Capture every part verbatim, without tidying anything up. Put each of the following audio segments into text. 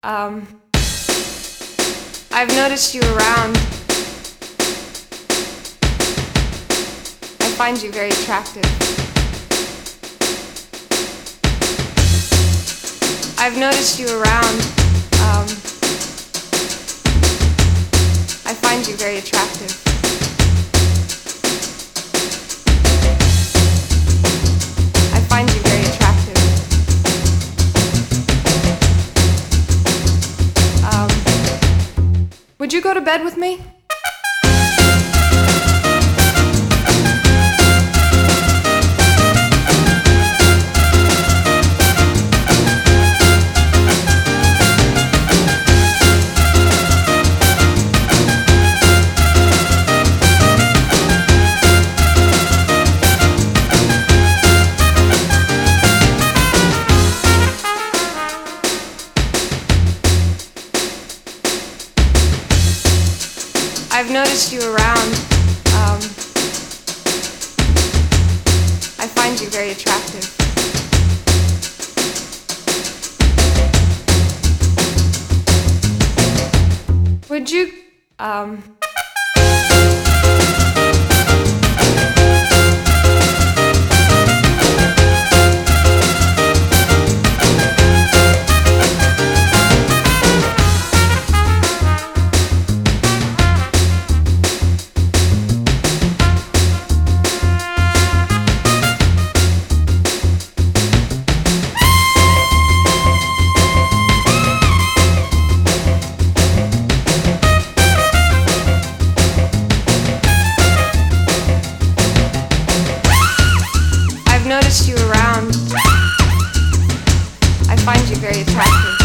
Um, I've noticed you around. I find you very attractive. I've noticed you around. Um, I find you very attractive. I find you very attractive. Um, would you go to bed with me? I've noticed you around. Um, I find you very attractive. Would you, um... I've noticed you around. I find you very attractive.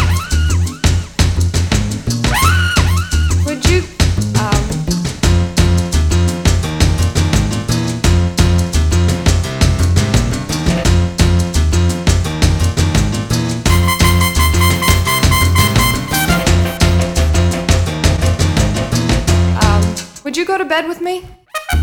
Would you, um... um, would you go to bed with me?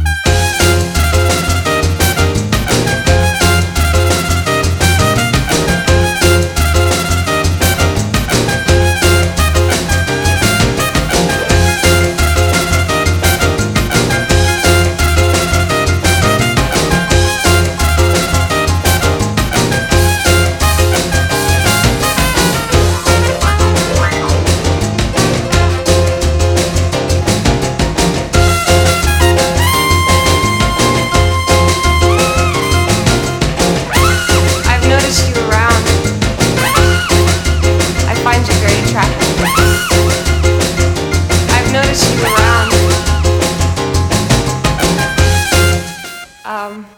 I've noticed you around. Um...